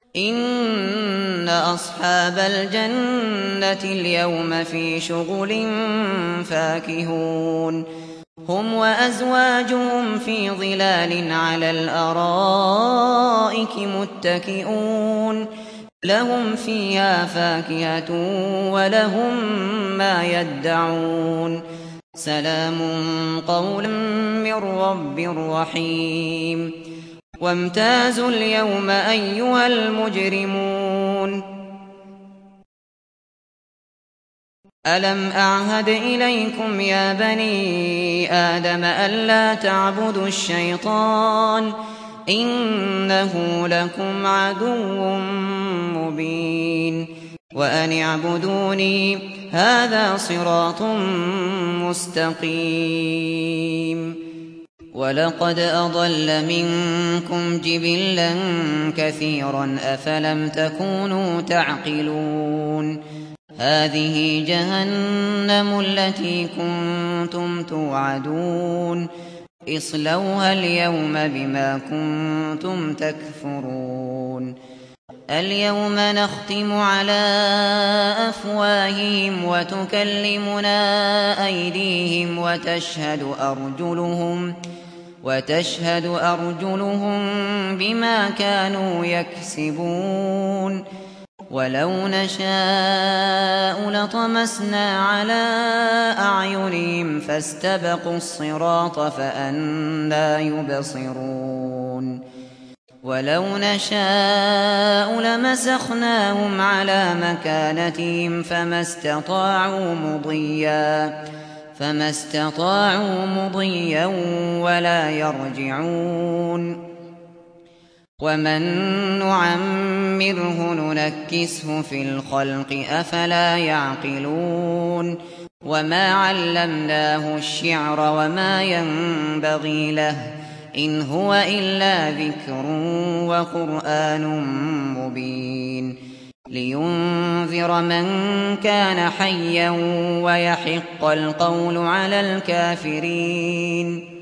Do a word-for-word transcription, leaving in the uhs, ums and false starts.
إن أصحاب الجنة اليوم في شغل فاكهون هم وأزواجهم في ظلال على الأرائك متكئون لهم فيها فاكهة ولهم ما يدعون سلام قولا من رب رحيم وامتازوا اليوم أيها المجرمون ألم أعهد إليكم يا بني آدم ألا تعبدوا الشيطان إنه لكم عدو مبين وأن اعبدوني هذا صراط مستقيم ولقد أضل منكم جبلا كثيرا أفلم تكونوا تعقلون هذه جهنم التي كنتم توعدون اصلوها اليوم بما كنتم تكفرون اليوم نختم على أفواههم وتكلمنا أيديهم وتشهد أرجلهم وتشهد أرجلهم بما كانوا يكسبون ولو نشاء لطمسنا على أعينهم فاستبقوا الصراط فأنى يبصرون ولو نشاء لمسخناهم على مكانتهم فما استطاعوا مضيا فما استطاعوا مضيا ولا يرجعون ومن نعمره ننكسه في الخلق أفلا يعقلون وما علمناه الشعر وما ينبغي له إن هو إلا ذكر وقرآن مبين لينذر من كان حيا ويحق القول على الكافرين